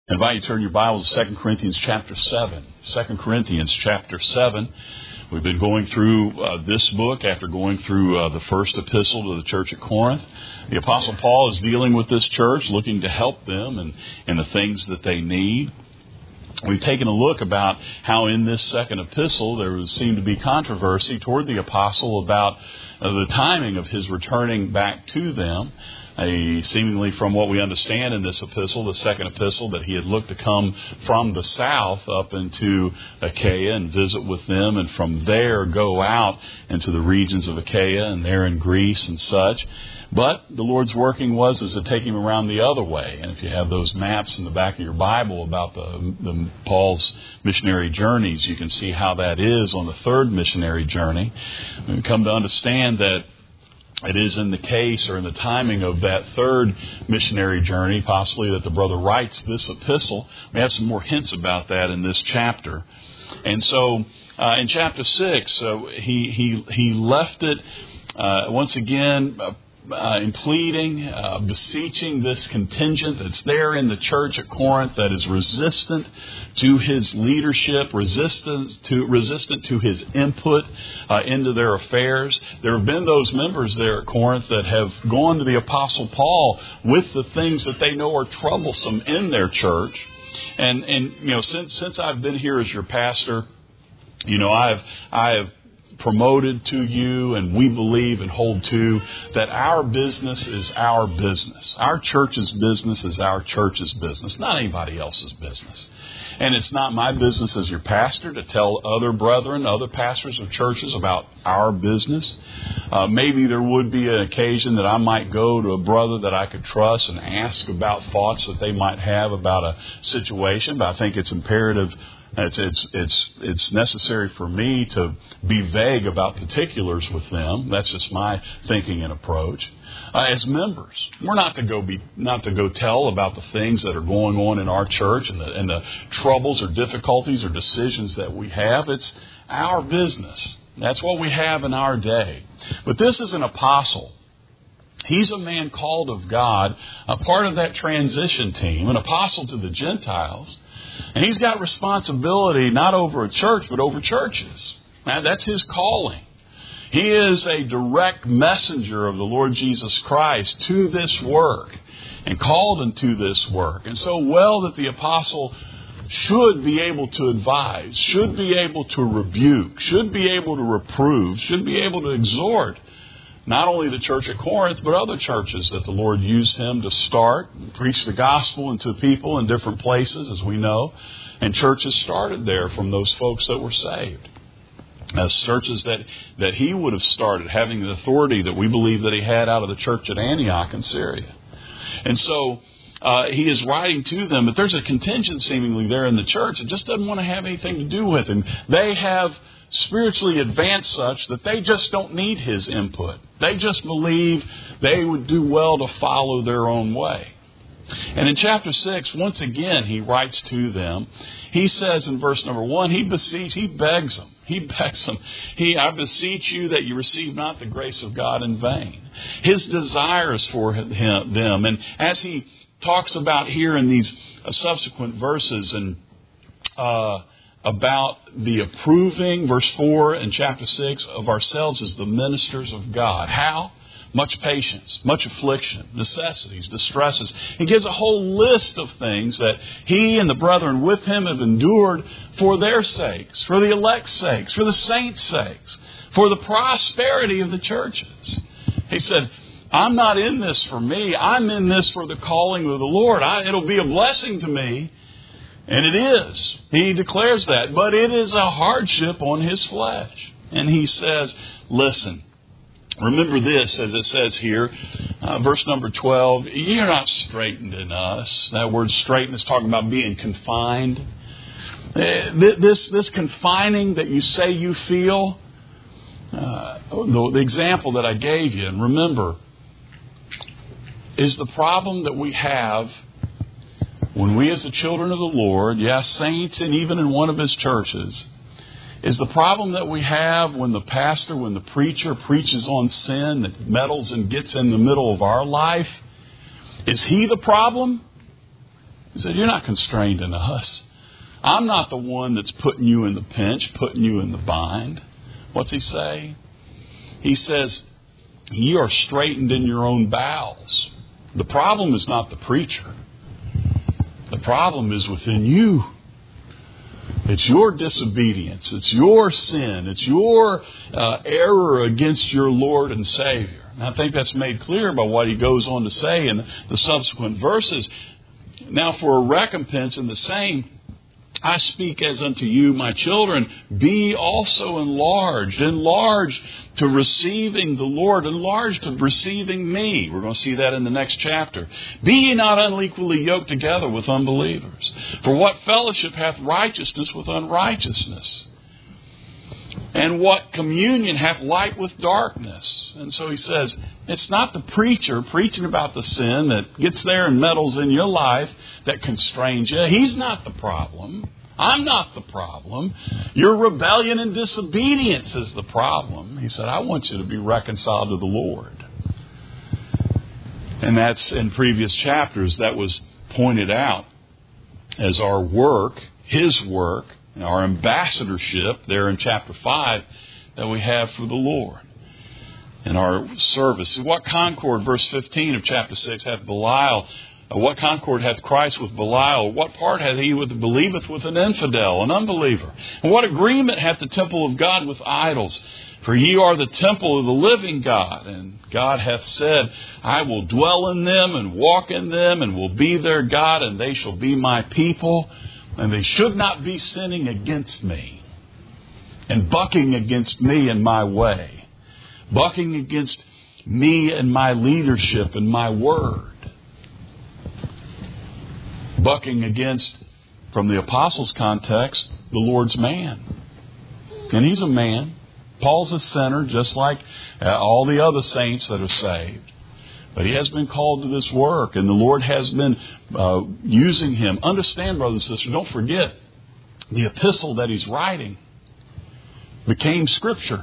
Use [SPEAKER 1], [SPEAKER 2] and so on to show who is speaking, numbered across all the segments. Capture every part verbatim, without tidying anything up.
[SPEAKER 1] I invite you to turn your Bibles to Second Corinthians chapter seven. Second Corinthians chapter seven. We've been going through uh, this book after going through uh, the first epistle to the church at Corinth. The Apostle Paul is dealing with this church, looking to help them and, and the things that they need. We've taken a look about how in this second epistle there seemed to be controversy toward the apostle about uh, the timing of his returning back to them. A, seemingly from what we understand in this epistle, the second epistle, that he had looked to come from the south up into Achaia and visit with them, and from there go out into the regions of Achaia and there in Greece and such. But the Lord's working was is to take him around the other way. And if you have those maps in the back of your Bible about the, the Paul's missionary journeys, you can see how that is on the third missionary journey. We come to understand that it is in the case or in the timing of that third missionary journey, possibly, that the brother writes this epistle. We have some more hints about that in this chapter. And so uh, in chapter six, uh, he, he, he left it uh, once again uh, Uh, in pleading, uh, beseeching this contingent that's there in the church at Corinth that is resistant to his leadership, resistant to resistant to his input uh, into their affairs. There have been those members there at Corinth that have gone to the Apostle Paul with the things that they know are troublesome in their church. And and you know, since since I've been here as your pastor, you know, I've I've promoted to you, and we believe and hold to, that our business is our business. Our church's business is our church's business, not anybody else's business. And it's not my business as your pastor to tell other brethren, other pastors of churches about our business. Uh, maybe there would be an occasion that I might go to a brother that I could trust and ask about thoughts that they might have about a situation, but I think it's imperative It's, it's, it's, it's necessary for me to be vague about particulars with them. That's just my thinking and approach. Uh, as members, we're not to go be, not to go tell about the things that are going on in our church and the, and the troubles or difficulties or decisions that we have. It's our business. That's what we have in our day. But this is an apostle. He's a man called of God, a part of that transition team, an apostle to the Gentiles. And he's got responsibility not over a church, but over churches. Now, that's his calling. He is a direct messenger of the Lord Jesus Christ to this work and called into this work. And so well that the apostle should be able to advise, should be able to rebuke, should be able to reprove, should be able to exhort not only the church at Corinth, but other churches that the Lord used him to start and preach the gospel into people in different places, as we know. And churches started there from those folks that were saved. As churches that, that he would have started, having the authority that we believe that he had out of the church at Antioch in Syria. And so uh, he is writing to them, but there's a contingent seemingly there in the church that just doesn't want to have anything to do with him. They have spiritually advanced such that they just don't need his input. They just believe they would do well to follow their own way. And in chapter six, once again, he writes to them. He says in verse number one, he beseech, he begs them. He begs them. He, I beseech you that you receive not the grace of God in vain. His desire is for him, them. And as he talks about here in these subsequent verses and uh about the approving, verse four in chapter six, of ourselves as the ministers of God. How? Much patience, much affliction, necessities, distresses. He gives a whole list of things that he and the brethren with him have endured for their sakes, for the elect's sakes, for the saints' sakes, for the prosperity of the churches. He said, I'm not in this for me. I'm in this for the calling of the Lord. I, it'll be a blessing to me. And it is. He declares that. But it is a hardship on his flesh. And he says, listen, remember this, as it says here, uh, verse number twelve, you're not straitened in us. That word straitened is talking about being confined. This, this confining that you say you feel, uh, the, the example that I gave you, and remember, is the problem that we have when we as the children of the Lord, yes, saints, and even in one of his churches, is the problem that we have when the pastor, when the preacher preaches on sin that meddles and gets in the middle of our life. Is he the problem? He said, you're not constrained in us. I'm not the one that's putting you in the pinch, putting you in the bind. What's he say? He says, you are straightened in your own bowels. The problem is not the preacher. The problem is within you. It's your disobedience. It's your sin. It's your uh, error against your Lord and Savior. And I think that's made clear by what he goes on to say in the subsequent verses. Now for a recompense in the same, I speak as unto you, my children, be also enlarged. Enlarged to receiving the Lord. Enlarged to receiving me. We're going to see that in the next chapter. Be ye not unequally yoked together with unbelievers. For what fellowship hath righteousness with unrighteousness? And what communion hath light with darkness? And so he says, it's not the preacher preaching about the sin that gets there and meddles in your life that constrains you. He's not the problem. I'm not the problem. Your rebellion and disobedience is the problem. He said, I want you to be reconciled to the Lord. And that's in previous chapters that was pointed out as our work, His work, our ambassadorship there in chapter five that we have for the Lord in our service. What concord, verse fifteen of chapter six, hath Belial? What concord hath Christ with Belial? What part hath he with believeth with an infidel, an unbeliever? And what agreement hath the temple of God with idols? For ye are the temple of the living God. And God hath said, I will dwell in them and walk in them and will be their God, and they shall be my people. And they should not be sinning against me and bucking against me and my way, bucking against me and my leadership and my word, bucking against, from the apostles' context, the Lord's man. And he's a man. Paul's a sinner, just like all the other saints that are saved. But he has been called to this work, and the Lord has been uh, using him. Understand, brothers and sisters, don't forget, the epistle that he's writing became Scripture.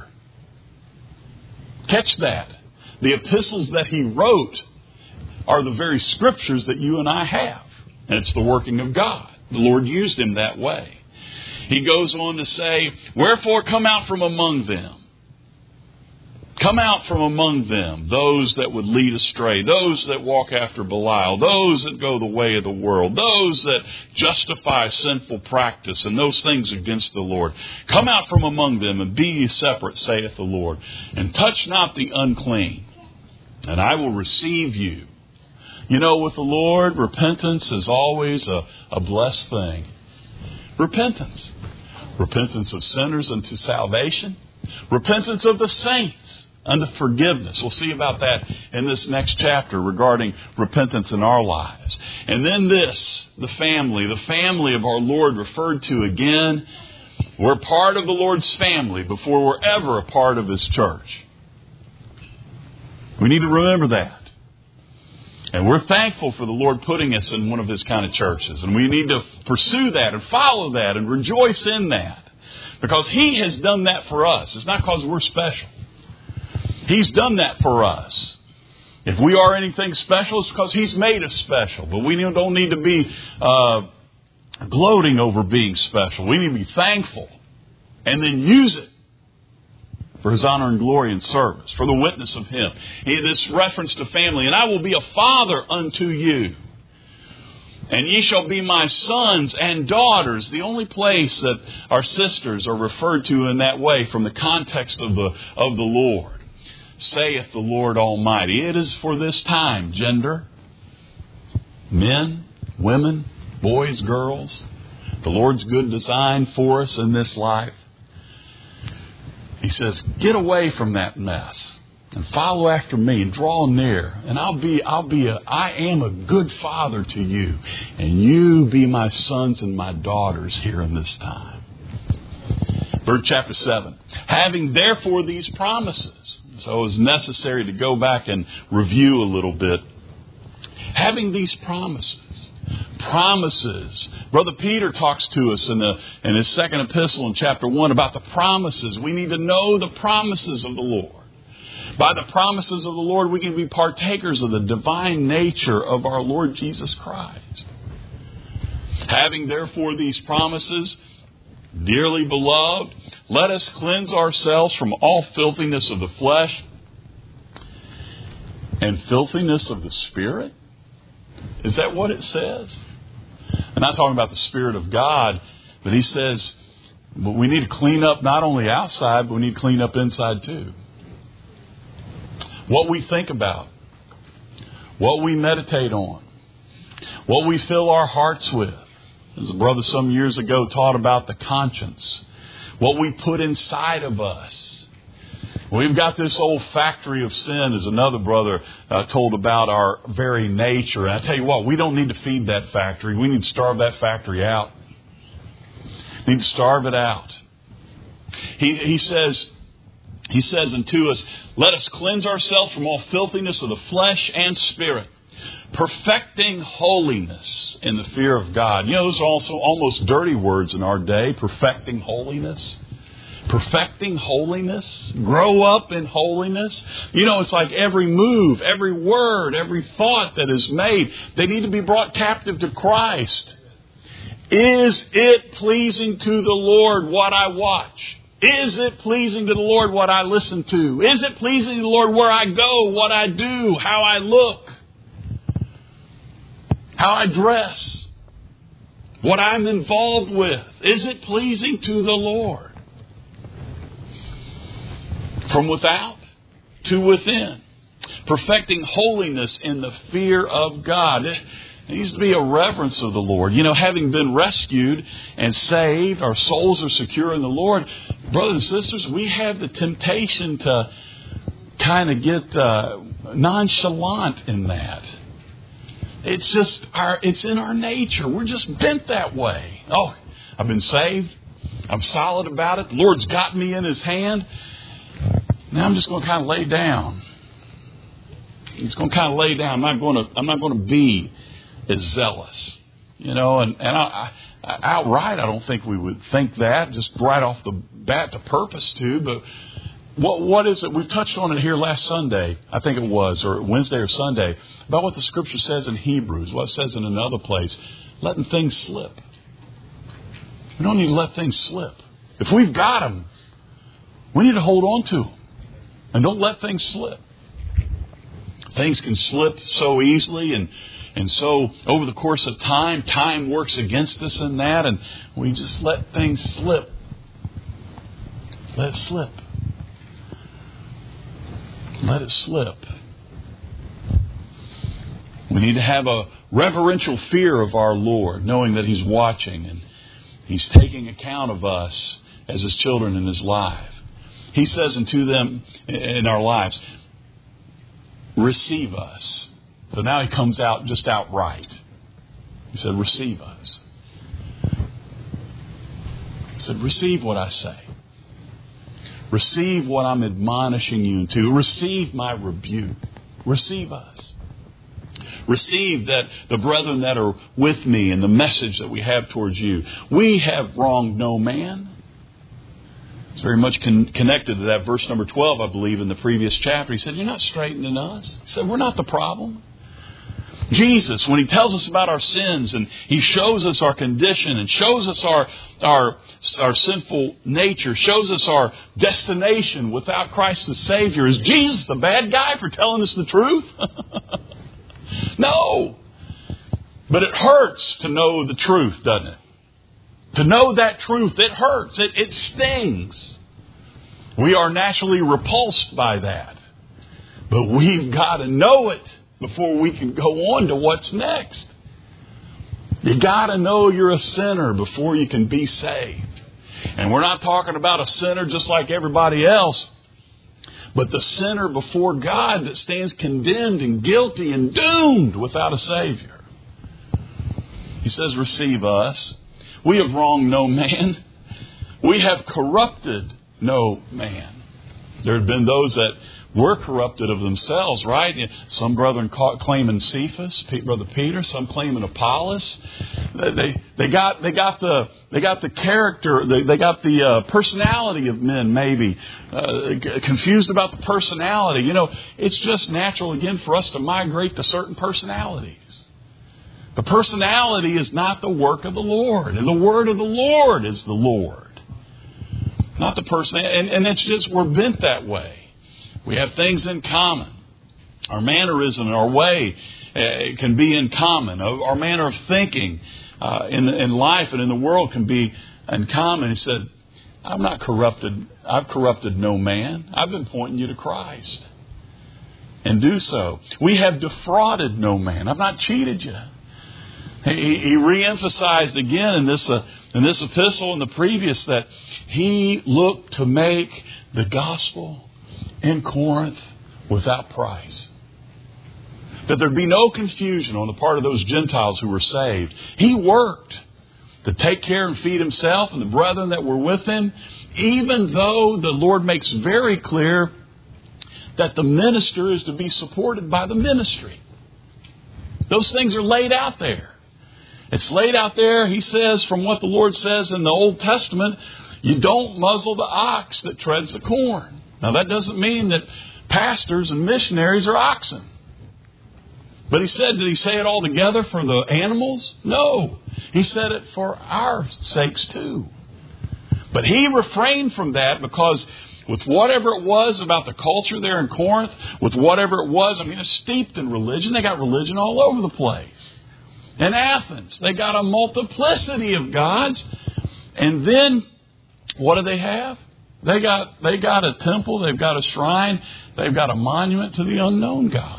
[SPEAKER 1] Catch that. The epistles that he wrote are the very Scriptures that you and I have. And it's the working of God. The Lord used him that way. He goes on to say, wherefore come out from among them. Come out from among them, those that would lead astray, those that walk after Belial, those that go the way of the world, those that justify sinful practice and those things against the Lord. Come out from among them and be ye separate, saith the Lord, and touch not the unclean, and I will receive you. You know, with the Lord, repentance is always a, a blessed thing. Repentance. Repentance of sinners unto salvation. Repentance of the saints unto forgiveness. We'll see about that in this next chapter regarding repentance in our lives. And then this, the family, the family of our Lord referred to again. We're part of the Lord's family before we're ever a part of His church. We need to remember that. And we're thankful for the Lord putting us in one of His kind of churches. And we need to pursue that and follow that and rejoice in that. Because He has done that for us. It's not because we're special. He's done that for us. If we are anything special, it's because He's made us special. But we don't need to be uh, gloating over being special. We need to be thankful and then use it for His honor and glory and service, for the witness of Him. This reference to family. And I will be a father unto you, and ye shall be my sons and daughters. The only place that our sisters are referred to in that way from the context of the of the Lord. Saith the Lord Almighty. It is for this time, gender, men, women, boys, girls. The Lord's good design for us in this life. He says, get away from that mess and follow after me and draw near. And I'll be, I'll be a, I am a good father to you. And you be my sons and my daughters here in this time. Verse chapter seven. Having therefore these promises. So it was necessary to go back and review a little bit. Having these promises. Promises. Brother Peter talks to us in, the, in his second epistle in chapter one about the promises. We need to know the promises of the Lord. By the promises of the Lord, we can be partakers of the divine nature of our Lord Jesus Christ. Having therefore these promises, dearly beloved, let us cleanse ourselves from all filthiness of the flesh and filthiness of the Spirit. Is that what it says? I'm not talking about the Spirit of God, but he says we need to clean up not only outside, but we need to clean up inside too. What we think about, what we meditate on, what we fill our hearts with. As a brother some years ago taught about the conscience, what we put inside of us. We've got this old factory of sin, as another brother uh, told about our very nature. And I tell you what, we don't need to feed that factory. We need to starve that factory out. We need to starve it out. He, he says, he says unto us, let us cleanse ourselves from all filthiness of the flesh and spirit, perfecting holiness in the fear of God. You know, those are also almost dirty words in our day. Perfecting holiness. Perfecting holiness. Grow up in holiness. You know, it's like every move, every word, every thought that is made, they need to be brought captive to Christ. Is it pleasing to the Lord what I watch? Is it pleasing to the Lord what I listen to? Is it pleasing to the Lord where I go, what I do, how I look? How I dress, what I'm involved with. Is it pleasing to the Lord? From without to within. Perfecting holiness in the fear of God. It needs to be a reverence of the Lord. You know, having been rescued and saved, our souls are secure in the Lord. Brothers and sisters, we have the temptation to kind of get uh, nonchalant in that. It's just our, it's in our nature. We're just bent that way. Oh, I've been saved. I'm solid about it. The Lord's got me in His hand. Now I'm just going to kind of lay down. He's going to kind of lay down. I'm not going to, I'm not going to be as zealous. You know, and, and I, I, outright, I don't think we would think that just right off the bat to purpose to, but What What is it? We've touched on it here last Sunday, I think it was, or Wednesday or Sunday, about what the Scripture says in Hebrews, what it says in another place, letting things slip. We don't need to let things slip. If we've got them, we need to hold on to them. And don't let things slip. Things can slip so easily, and, and so over the course of time, time works against us in that, and we just let things slip. Let it slip. Let it slip. We need to have a reverential fear of our Lord, knowing that He's watching and He's taking account of us as His children in His life. He says unto them in our lives, receive us. So now He comes out just outright. He said, receive us. He said, receive what I say. Receive what I'm admonishing you to. Receive my rebuke. Receive us. Receive that the brethren that are with me and the message that we have towards you. We have wronged no man. It's very much con- connected to that verse number twelve, I believe, in the previous chapter. He said, you're not straightening us. He said, we're not the problem. Jesus, when He tells us about our sins and He shows us our condition and shows us our, our, our sinful nature, shows us our destination without Christ the Savior, is Jesus the bad guy for telling us the truth? No. But it hurts to know the truth, doesn't it? To know that truth, it hurts. It, it stings. We are naturally repulsed by that. But we've got to know it before we can go on to what's next. You got to know you're a sinner before you can be saved. And we're not talking about a sinner just like everybody else, but the sinner before God that stands condemned and guilty and doomed without a Savior. He says, receive us. We have wronged no man. We have corrupted no man. There have been those that were corrupted of themselves, right? Some brethren claiming Cephas, Brother Peter. Some claiming Apollos. They they got they got the they got the character. They, they got the uh, personality of men. Maybe uh, confused about the personality. You know, it's just natural again for us to migrate to certain personalities. The personality is not the work of the Lord. And the word of the Lord is the Lord. Not the person. And, and it's just, we're bent that way. We have things in common. Our mannerism and our way uh, can be in common. Our manner of thinking uh, in, in life and in the world can be in common. He said, I'm not corrupted. I've corrupted no man. I've been pointing you to Christ. And do so. We have defrauded no man. I've not cheated you. He, he re-emphasized again in this, uh, in this epistle and the previous that he looked to make the gospel in Corinth without price. That there'd be no confusion on the part of those Gentiles who were saved. He worked to take care and feed himself and the brethren that were with him, even though the Lord makes very clear that the minister is to be supported by the ministry. Those things are laid out there. It's laid out there, he says, from what the Lord says in the Old Testament, you don't muzzle the ox that treads the corn. Now that doesn't mean that pastors and missionaries are oxen. But he said, did he say it all together for the animals? No. He said it for our sakes too. But he refrained from that because with whatever it was about the culture there in Corinth, with whatever it was, I mean, it's steeped in religion. They got religion all over the place. In Athens, they got a multiplicity of gods. And then, what do they have? They got, they got a temple, they've got a shrine, they've got a monument to the unknown God.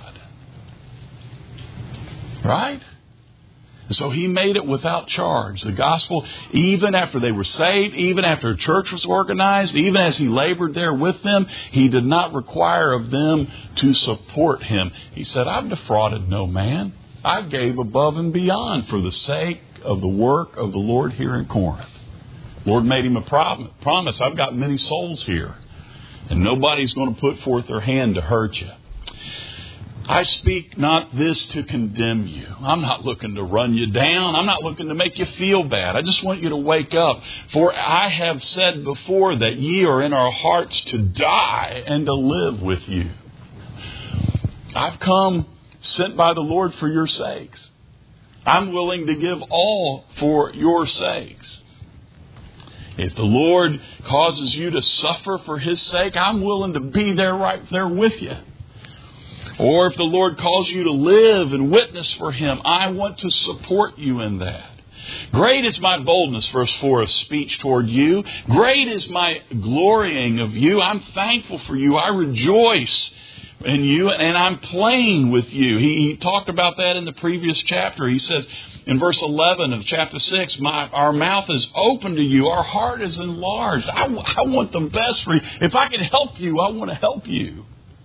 [SPEAKER 1] Right? So he made it without charge. The gospel, even after they were saved, even after a church was organized, even as he labored there with them, he did not require of them to support him. He said, I've defrauded no man. I gave above and beyond for the sake of the work of the Lord here in Corinth. Lord made him a promise. I've got many souls here. And nobody's going to put forth their hand to hurt you. I speak not this to condemn you. I'm not looking to run you down. I'm not looking to make you feel bad. I just want you to wake up. For I have said before that ye are in our hearts to die and to live with you. I've come sent by the Lord for your sakes. I'm willing to give all for your sakes. If the Lord causes you to suffer for His sake, I'm willing to be there right there with you. Or if the Lord calls you to live and witness for Him, I want to support you in that. Great is my boldness, verse four, of speech toward you. Great is my glorying of you. I'm thankful for you. I rejoice in you, and I'm playing with you. He, he talked about that in the previous chapter. He says in verse eleven of chapter six, my, our mouth is open to you. Our heart is enlarged. I, I want the best for you. If I can help you, I want to help you.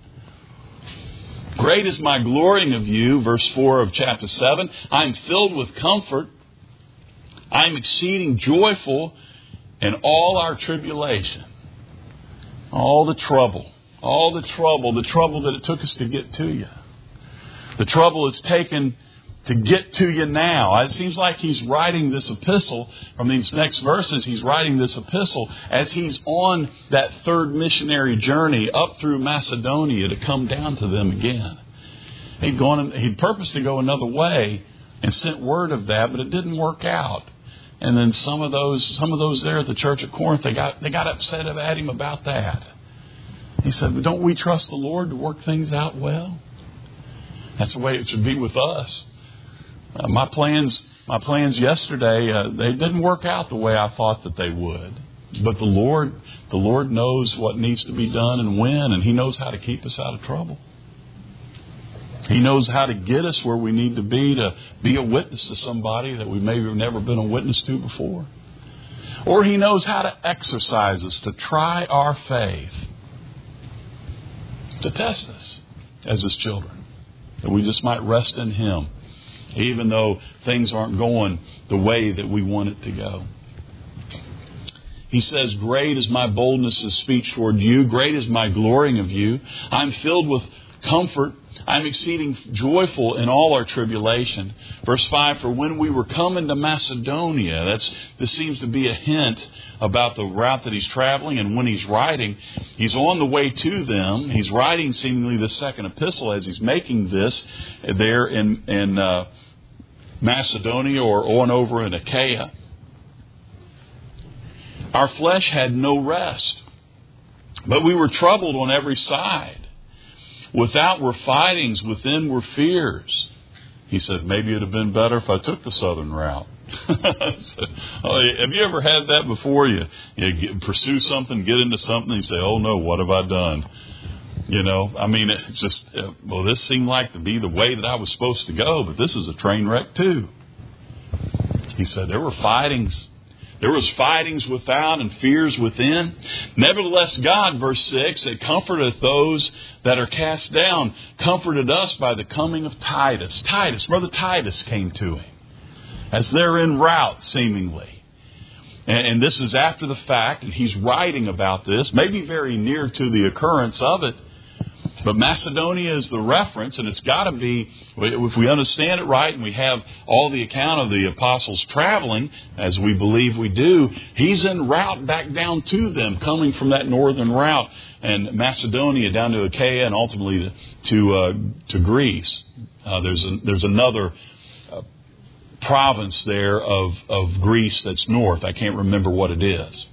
[SPEAKER 1] Great is my glorying of you, verse four of chapter seven. I am filled with comfort. I am exceeding joyful in all our tribulation. All the trouble. All the trouble. The trouble that it took us to get to you. The trouble it's taken to get to you now. It seems like he's writing this epistle, from these next verses, he's writing this epistle as he's on that third missionary journey up through Macedonia to come down to them again. He'd gone, he'd purposed to go another way and sent word of that, but it didn't work out. And then some of those, some of those there at the church at Corinth, they got, they got upset at him about that. He said, but don't we trust the Lord to work things out well? That's the way it should be with us. Uh, my plans, my plans yesterday, uh, they didn't work out the way I thought that they would. But the Lord, the Lord knows what needs to be done and when, and He knows how to keep us out of trouble. He knows how to get us where we need to be to be a witness to somebody that we maybe have never been a witness to before. Or He knows how to exercise us, to try our faith, to test us as His children, that we just might rest in Him, even though things aren't going the way that we want it to go. He says, great is my boldness of speech toward you. Great is my glorying of you. I'm filled with comfort. I'm exceeding joyful in all our tribulation. Verse five, for when we were coming to Macedonia, that's, this seems to be a hint about the route that he's traveling. And when he's writing, he's on the way to them. He's writing seemingly the second epistle as he's making this there in, in, uh, Macedonia or on over in Achaia, our flesh had no rest, but we were troubled on every side. Without were fightings, within were fears. He said, maybe it would have been better if I took the southern route. So, oh, have you ever had that before? You, you get, pursue something, get into something, and you say, oh no, what have I done? You know, I mean, it's just, well, this seemed like to be the way that I was supposed to go, but this is a train wreck too. He said, there were fightings. There was fightings without and fears within. Nevertheless, God, verse six, that comforteth those that are cast down, comforted us by the coming of Titus. Titus, Brother Titus came to him as they're en route, seemingly. And, and this is after the fact, and he's writing about this, maybe very near to the occurrence of it. But Macedonia is the reference, and it's got to be, if we understand it right and we have all the account of the apostles traveling, as we believe we do, he's en route back down to them, coming from that northern route, and Macedonia down to Achaia and ultimately to to, uh, to Greece. Uh, there's a, there's another uh, province there of, of Greece that's north. I can't remember what it is.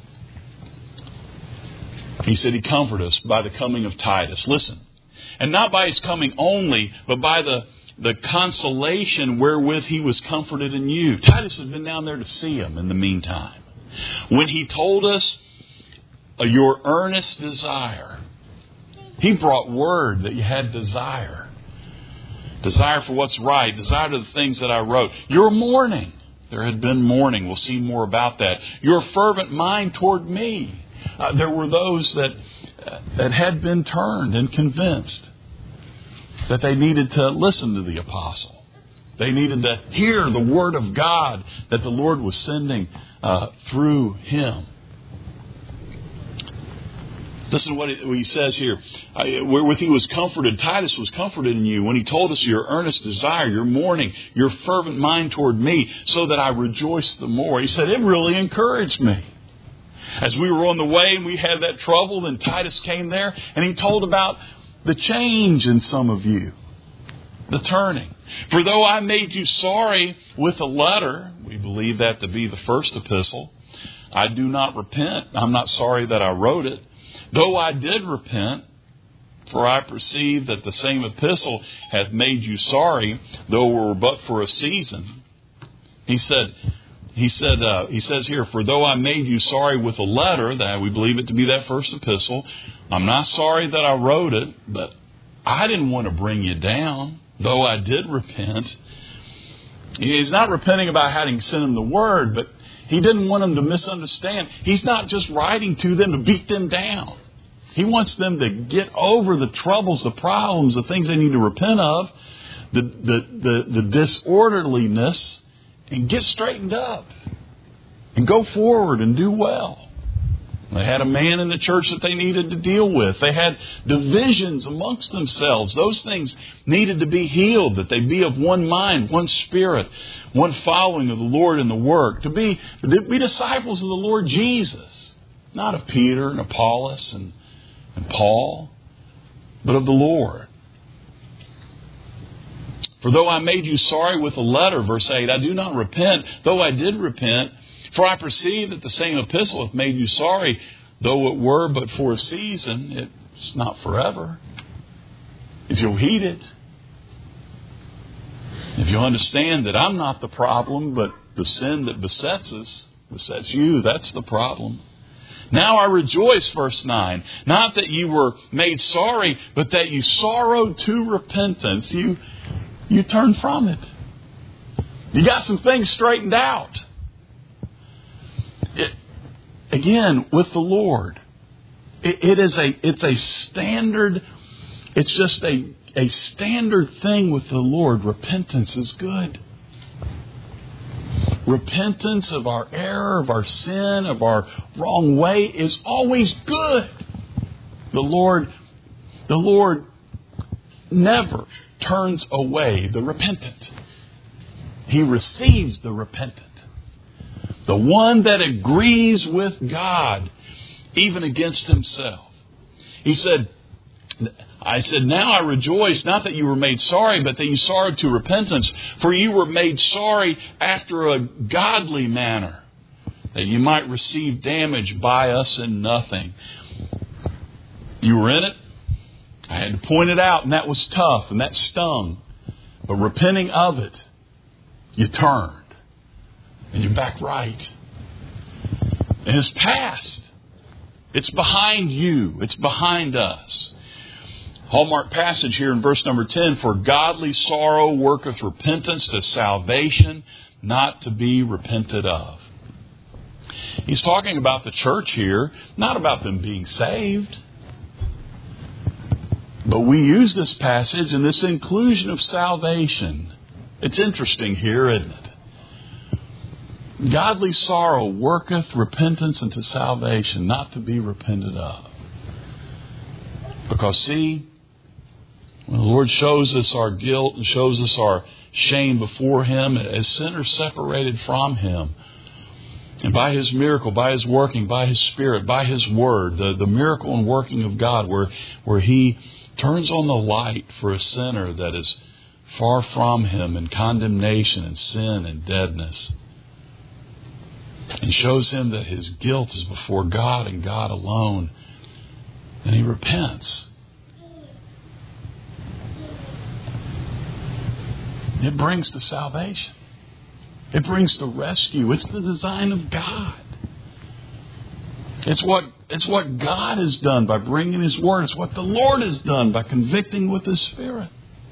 [SPEAKER 1] He said he comforted us by the coming of Titus. Listen, and not by his coming only, but by the, the consolation wherewith he was comforted in you. Titus had been down there to see him in the meantime. When he told us uh, your earnest desire, he brought word that you had desire. Desire for what's right, desire to the things that I wrote. Your mourning. There had been mourning. We'll see more about that. Your fervent mind toward me. Uh, there were those that uh, that had been turned and convinced that they needed to listen to the apostle. They needed to hear the word of God that the Lord was sending uh, through him. Listen to what he says here. Wherewith he was comforted, Titus was comforted in you when he told us your earnest desire, your mourning, your fervent mind toward me, so that I rejoiced the more. He said, it really encouraged me. As we were on the way and we had that trouble, then Titus came there and he told about the change in some of you, the turning. For though I made you sorry with a letter, we believe that to be the first epistle, I do not repent. I'm not sorry that I wrote it. Though I did repent, for I perceive that the same epistle hath made you sorry, though it were but for a season. He said, He said, uh, he says here, for though I made you sorry with a letter, that we believe it to be that first epistle, I'm not sorry that I wrote it, but I didn't want to bring you down, though I did repent. He's not repenting about having sent him the word, but he didn't want them to misunderstand. He's not just writing to them to beat them down. He wants them to get over the troubles, the problems, the things they need to repent of, the the the, the disorderliness, and get straightened up and go forward and do well. They had a man in the church that they needed to deal with. They had divisions amongst themselves. Those things needed to be healed, that they be of one mind, one spirit, one following of the Lord in the work. To be, to be disciples of the Lord Jesus, not of Peter and Apollos and, and Paul, but of the Lord. For though I made you sorry with a letter, verse eight, I do not repent, though I did repent. For I perceive that the same epistle hath made you sorry, though it were but for a season, it's not forever. If you'll heed it, if you'll understand that I'm not the problem, but the sin that besets us, besets you, that's the problem. Now I rejoice, verse nine, not that you were made sorry, but that you sorrowed to repentance. You, you turned from it. You got some things straightened out. It, again, with the Lord, it, it is a it's a standard. It's just a a standard thing with the Lord. Repentance is good. Repentance of our error, of our sin, of our wrong way is always good. The Lord, the Lord never turns away the repentant. He receives the repentant. The one that agrees with God, even against himself. He said, I said, now I rejoice, not that you were made sorry, but that you sorrowed to repentance. For you were made sorry after a godly manner, that you might receive damage by us in nothing. You were in it. I had to point it out, and that was tough, and that stung. But repenting of it, you turned, and you're back right. And it's past. It's behind you. It's behind us. Hallmark passage here in verse number ten. For godly sorrow worketh repentance to salvation, not to be repented of. He's talking about the church here, not about them being saved. But we use this passage and this inclusion of salvation. It's interesting here, isn't it? Godly sorrow worketh repentance unto salvation, not to be repented of. Because see, when the Lord shows us our guilt and shows us our shame before Him as sinners separated from Him, and by His miracle, by His working, by His Spirit, by His Word, the, the miracle and working of God, where, where He turns on the light for a sinner that is far from Him in condemnation and sin and deadness, and shows him that his guilt is before God and God alone, and he repents. It brings to salvation. It brings to rescue. It's the design of God. It's what, it's what God has done by bringing His Word. It's what the Lord has done by convicting with His Spirit.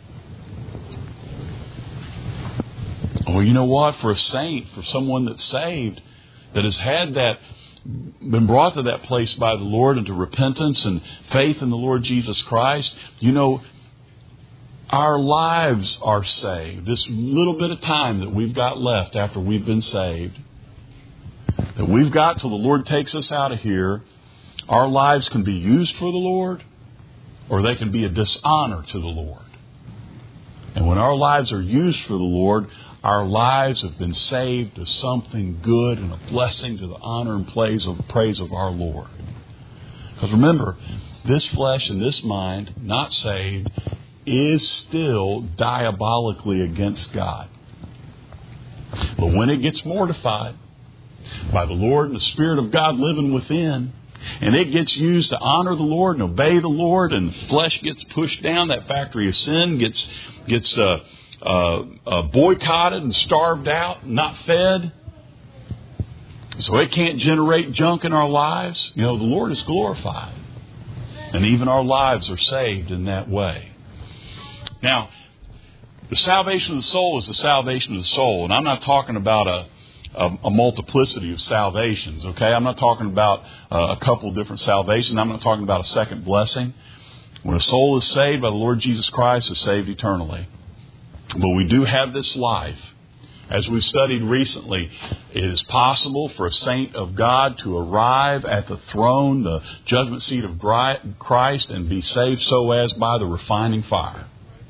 [SPEAKER 1] Well, you know what? For a saint, for someone that's saved, that has had that, been brought to that place by the Lord into repentance and faith in the Lord Jesus Christ, you know, our lives are saved. This little bit of time that we've got left after we've been saved, that we've got till the Lord takes us out of here, our lives can be used for the Lord, or they can be a dishonor to the Lord. And when our lives are used for the Lord, our lives have been saved to something good and a blessing to the honor and praise of, praise of our Lord. Because remember, this flesh and this mind, not saved, is still diabolically against God. But when it gets mortified by the Lord and the Spirit of God living within, and it gets used to honor the Lord and obey the Lord, and the flesh gets pushed down, that factory of sin gets gets uh, uh, uh, boycotted and starved out, not fed, so it can't generate junk in our lives, you know, the Lord is glorified. And even our lives are saved in that way. Now, the salvation of the soul is the salvation of the soul. And I'm not talking about a, a, a multiplicity of salvations, okay? I'm not talking about uh, a couple of different salvations. I'm not talking about a second blessing. When a soul is saved by the Lord Jesus Christ, is saved eternally. But we do have this life. As we've studied recently, it is possible for a saint of God to arrive at the throne, the judgment seat of Christ, and be saved so as by the refining fire.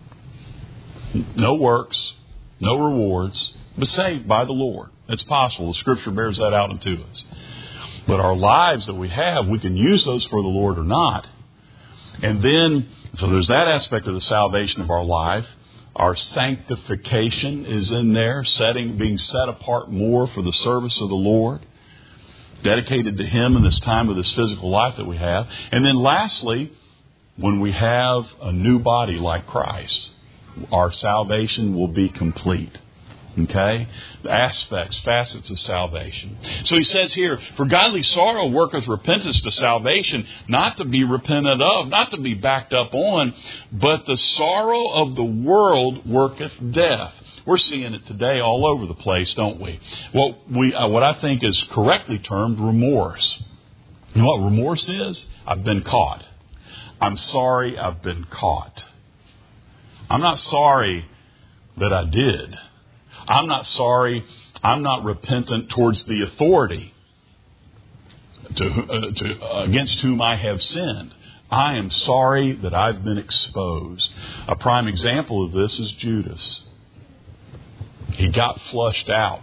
[SPEAKER 1] No works, no rewards, but saved by the Lord. It's possible. The Scripture bears that out unto us. But our lives that we have, we can use those for the Lord or not. And then, so there's that aspect of the salvation of our life. Our sanctification is in there, setting, being set apart more for the service of the Lord, dedicated to Him in this time of this physical life that we have. And then lastly, when we have a new body like Christ, our salvation will be complete. Okay? The aspects, facets of salvation. So he says here, for godly sorrow worketh repentance to salvation, not to be repented of, not to be backed up on, but the sorrow of the world worketh death. We're seeing it today all over the place, don't we? What we, uh, what I think is correctly termed remorse. You know what remorse is? I've been caught. I'm sorry I've been caught. I'm not sorry that I did. I'm not sorry. I'm not repentant towards the authority to, uh, to, uh, against whom I have sinned. I am sorry that I've been exposed. A prime example of this is Judas. He got flushed out.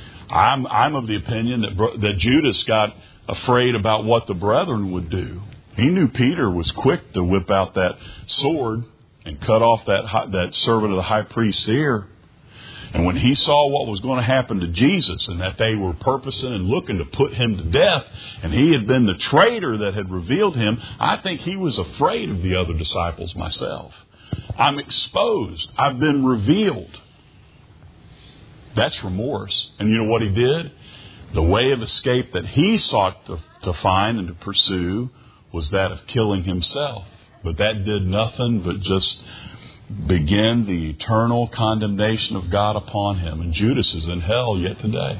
[SPEAKER 1] I'm, I'm of the opinion that, that Judas got afraid about what the brethren would do. He knew Peter was quick to whip out that sword and cut off that that servant of the high priest's ear. And when he saw what was going to happen to Jesus and that they were purposing and looking to put him to death, and he had been the traitor that had revealed him, I think he was afraid of the other disciples myself. I'm exposed. I've been revealed. That's remorse. And you know what he did? The way of escape that he sought to, to find and to pursue was that of killing himself. But that did nothing but just begin the eternal condemnation of God upon him. And Judas is in hell yet today.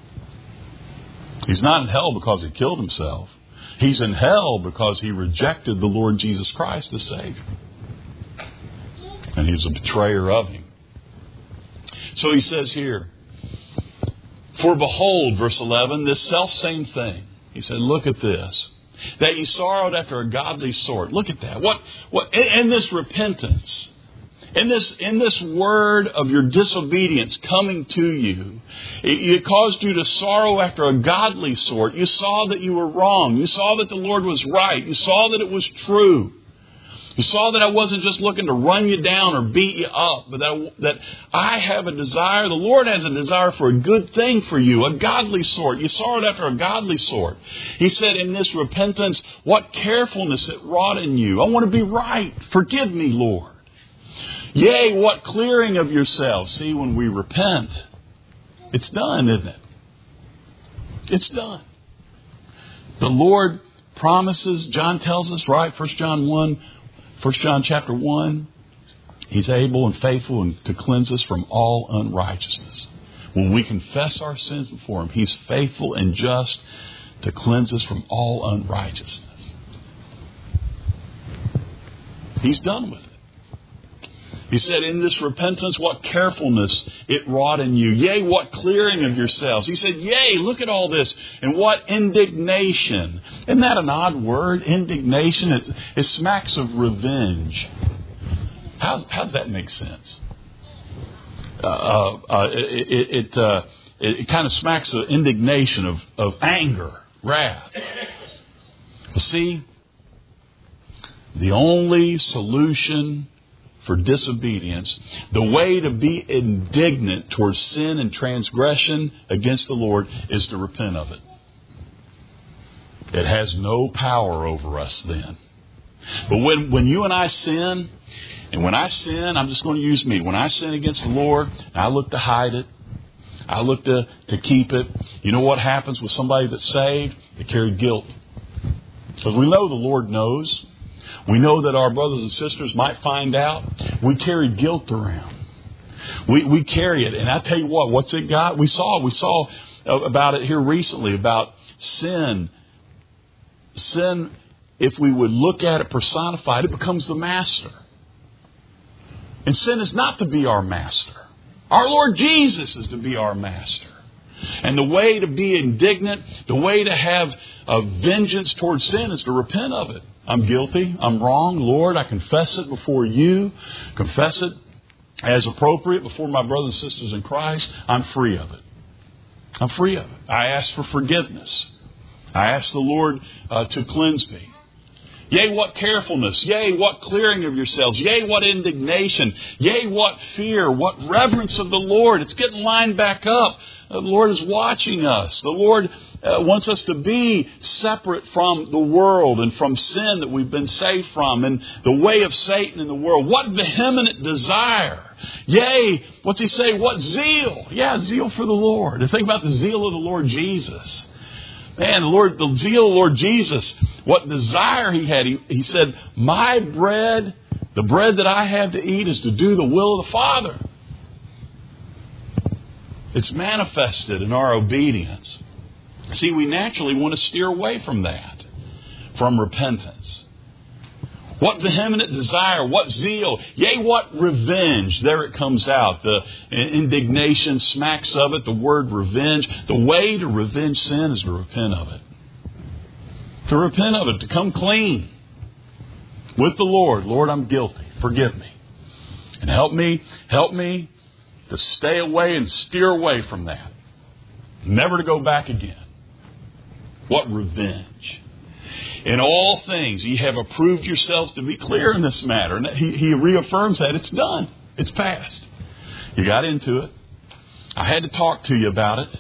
[SPEAKER 1] He's not in hell because he killed himself. He's in hell because he rejected the Lord Jesus Christ as Savior. And he's a betrayer of him. So he says here, for behold, verse eleven, this self-same thing. He said, look at this. That ye sorrowed after a godly sort. Look at that. What, what, in this repentance, in this, in this word of your disobedience coming to you, it, it caused you to sorrow after a godly sort. You saw that you were wrong. You saw that the Lord was right. You saw that it was true. You saw that I wasn't just looking to run you down or beat you up, but that I, that I have a desire, the Lord has a desire for a good thing for you, a godly sort. You sorrowed after a godly sort. He said, in this repentance, what carefulness it wrought in you. I want to be right. Forgive me, Lord. Yea, what clearing of yourselves. See, when we repent, it's done, isn't it? It's done. The Lord promises, John tells us, right, First John one, First John chapter one, He's able and faithful and to cleanse us from all unrighteousness. When we confess our sins before Him, He's faithful and just to cleanse us from all unrighteousness. He's done with it. He said, in this repentance, what carefulness it wrought in you. Yea, what clearing of yourselves. He said, yea, look at all this. And what indignation. Isn't that an odd word? Indignation. It, it smacks of revenge. How's, how's that make sense? Uh, uh, it it, it, uh, it, it kind of smacks of indignation, of, of anger, wrath. See, the only solution for disobedience, the way to be indignant towards sin and transgression against the Lord is to repent of it. It has no power over us then. But when, when you and I sin, and when I sin, I'm just going to use me. When I sin against the Lord, I look to hide it. I look to, to keep it. You know what happens with somebody that's saved? They carry guilt. Because we know the Lord knows. We know that our brothers and sisters might find out. We carry guilt around. We we carry it. And I tell you what, what's it got? We saw, we saw about it here recently, about sin. Sin, if we would look at it personified, it becomes the master. And sin is not to be our master. Our Lord Jesus is to be our master. And the way to be indignant, the way to have a vengeance towards sin is to repent of it. I'm guilty. I'm wrong. Lord, I confess it before you. Confess it as appropriate before my brothers and sisters in Christ. I'm free of it. I'm free of it. I ask for forgiveness. I ask the Lord uh, to cleanse me. Yea, what carefulness. Yea, what clearing of yourselves. Yea, what indignation. Yea, what fear. What reverence of the Lord. It's getting lined back up. The Lord is watching us. The Lord uh, wants us to be separate from the world and from sin that we've been saved from and the way of Satan in the world. What vehement desire. Yea, what's he say? What zeal. Yeah, zeal for the Lord. And think about the zeal of the Lord Jesus. Man, the Lord, the zeal of the Lord Jesus, what desire He had. He, he said, my bread, the bread that I have to eat is to do the will of the Father. It's manifested in our obedience. See, we naturally want to steer away from that, from repentance. What vehement desire, what zeal, yea, what revenge. There it comes out. The indignation smacks of it, the word revenge. The way to revenge sin is to repent of it. To repent of it, to come clean with the Lord. Lord, I'm guilty. Forgive me. And help me, help me to stay away and steer away from that. Never to go back again. What revenge. In all things, ye have approved yourselves to be clear in this matter. And he, he reaffirms that it's done. It's past. You got into it. I had to talk to you about it.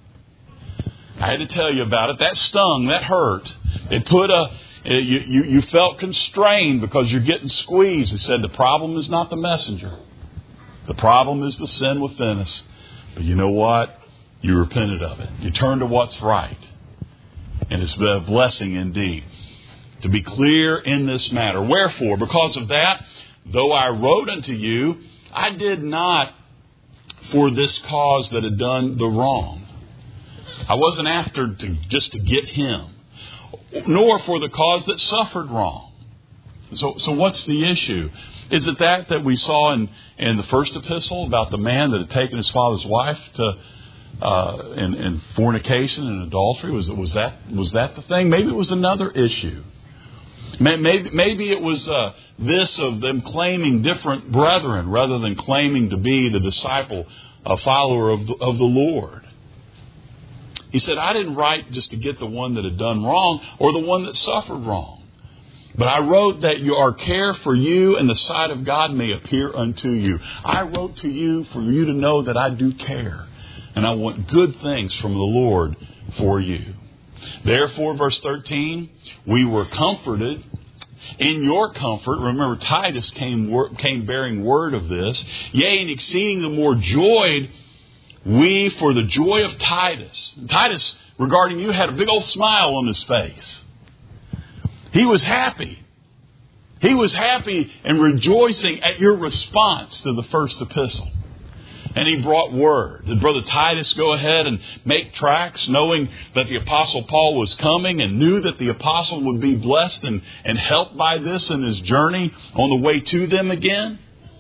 [SPEAKER 1] I had to tell you about it. That stung. That hurt. It put a... You, you, you felt constrained because you're getting squeezed. He said the problem is not the messenger. The problem is the sin within us. But you know what? You repented of it. You turned to what's right. And it's been a blessing indeed. To be clear in this matter. Wherefore, because of that, though I wrote unto you, I did not for this cause that had done the wrong. I wasn't after to, just to get him. Nor for the cause that suffered wrong. So, so what's the issue? Is it that that we saw in, in the first epistle about the man that had taken his father's wife to uh, in, in fornication and adultery? Was was that was that the thing? Maybe it was another issue. Maybe maybe it was uh, this of them claiming different brethren rather than claiming to be the disciple, a follower of the, of the Lord. He said, I didn't write just to get the one that had done wrong or the one that suffered wrong. But I wrote that your care for you in the sight of God may appear unto you. I wrote to you for you to know that I do care. And I want good things from the Lord for you. Therefore, verse thirteen, we were comforted in your comfort. Remember, Titus came, came bearing word of this. Yea, and exceeding the more joyed we for the joy of Titus. Titus, regarding you, had a big old smile on his face. He was happy. He was happy and rejoicing at your response to the first epistle. And he brought word. Did Brother Titus go ahead and make tracks, knowing that the Apostle Paul was coming and knew that the Apostle would be blessed and, and helped by this in his journey on the way to them again?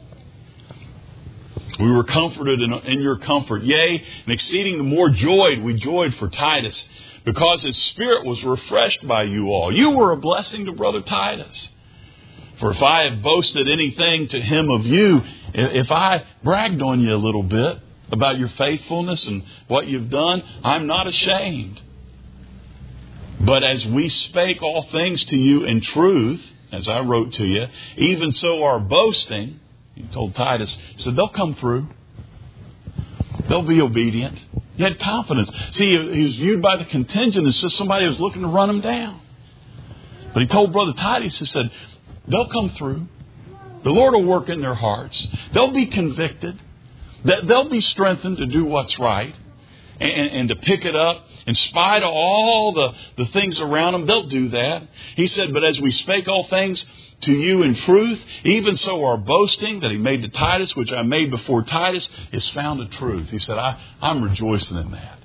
[SPEAKER 1] We were comforted in, in your comfort. Yea, and exceeding the more joyed, we joyed for Titus, because his spirit was refreshed by you all. You were a blessing to Brother Titus. For if I have boasted anything to him of you, if I bragged on you a little bit about your faithfulness and what you've done, I'm not ashamed. But as we spake all things to you in truth, as I wrote to you, even so our boasting, he told Titus, he said, they'll come through. They'll be obedient. He had confidence. See, he was viewed by the contingent as just somebody who was looking to run him down. But he told Brother Titus, he said, they'll come through. The Lord will work in their hearts. They'll be convicted. They'll be strengthened to do what's right and, and to pick it up. In spite of all the, the things around them, they'll do that. He said, but as we spake all things to you in truth, even so our boasting that he made to Titus, which I made before Titus, is found in truth. He said, I, I'm rejoicing in that.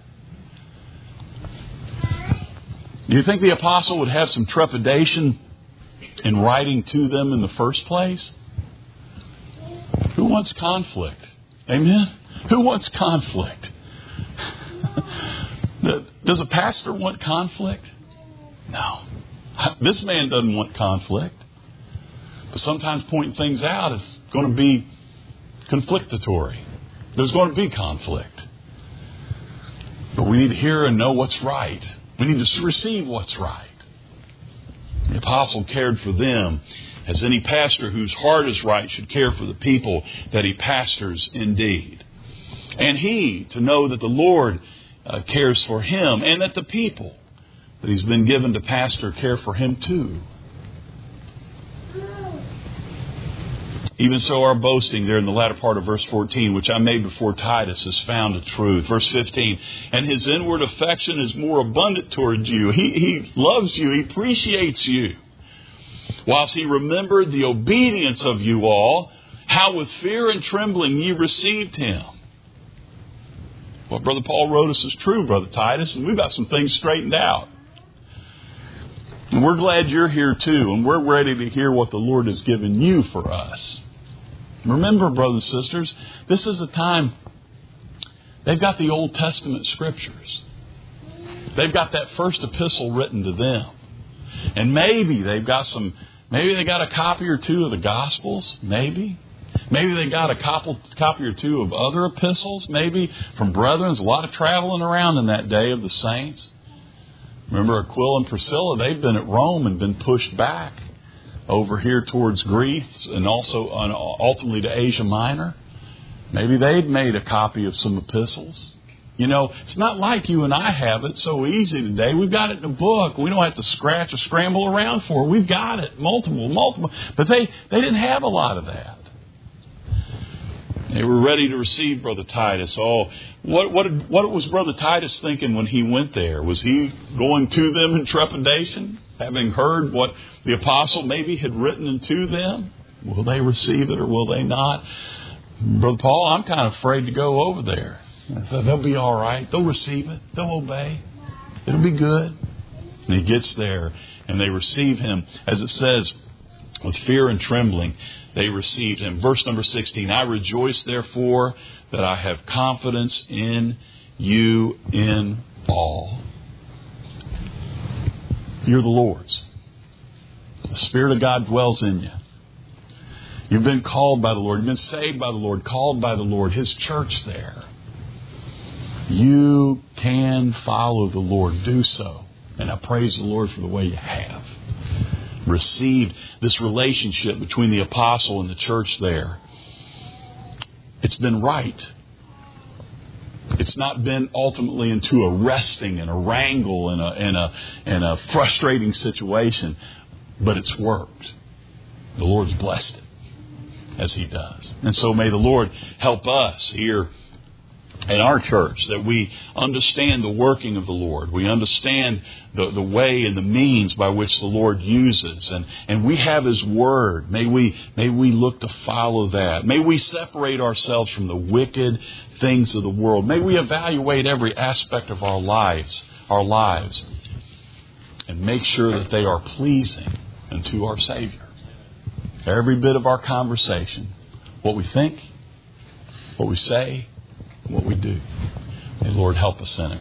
[SPEAKER 1] Do you think the apostle would have some trepidation in writing to them in the first place? Who wants conflict? Amen? Who wants conflict? Does a pastor want conflict? No. This man doesn't want conflict. But sometimes pointing things out is going to be conflictatory. There's going to be conflict. But we need to hear and know what's right. We need to receive what's right. The apostle cared for them as any pastor whose heart is right should care for the people that he pastors indeed. And he, to know that the Lord uh, cares for him and that the people that he's been given to pastor care for him too. Even so our boasting there in the latter part of verse fourteen, which I made before Titus, is found in truth. Verse fifteen, and his inward affection is more abundant towards you. He, he loves you. He appreciates you. Whilst he remembered the obedience of you all, how with fear and trembling ye received him. What Brother Paul wrote us is true, Brother Titus, and we've got some things straightened out. And we're glad you're here too, and we're ready to hear what the Lord has given you for us. Remember, brothers and sisters, this is a time they've got the Old Testament scriptures. They've got that first epistle written to them. And maybe they've got some, maybe they got a copy or two of the Gospels, maybe. Maybe they got a copy, copy or two of other epistles, maybe from brethren. There's a lot of traveling around in that day of the saints. Remember Aquila and Priscilla, they've been at Rome and been pushed back over here towards Greece and also on, ultimately to Asia Minor. Maybe they'd made a copy of some epistles. You know, it's not like you and I have it so easy today. We've got it in a book. We don't have to scratch or scramble around for it. We've got it. Multiple, multiple. But they, they didn't have a lot of that. They were ready to receive Brother Titus. Oh, what, what, what was Brother Titus thinking when he went there? Was he going to them in trepidation, having heard what the apostle maybe had written to them? Will they receive it or will they not? Brother Paul, I'm kind of afraid to go over there. They'll be all right. They'll receive it. They'll obey. It'll be good. And he gets there and they receive him. As it says, with fear and trembling, they received him. Verse number sixteen, I rejoice therefore that I have confidence in you in all. You're the Lord's. The Spirit of God dwells in you. You've been called by the Lord. You've been saved by the Lord, called by the Lord, His church there. You can follow the Lord. Do so. And I praise the Lord for the way you have received this relationship between the apostle and the church there. It's been right. It's not been ultimately into a wresting and a wrangle and a, and a, and a frustrating situation, but it's worked. The Lord's blessed it as He does. And so may the Lord help us here in our church, that we understand the working of the Lord. We understand the, the way and the means by which the Lord uses. And, and we have His Word. May we, may we look to follow that. May we separate ourselves from the wicked things of the world. May we evaluate every aspect of our lives, our lives, and make sure that they are pleasing unto our Savior. Every bit of our conversation, what we think, what we say, what we do. May the Lord help us in it.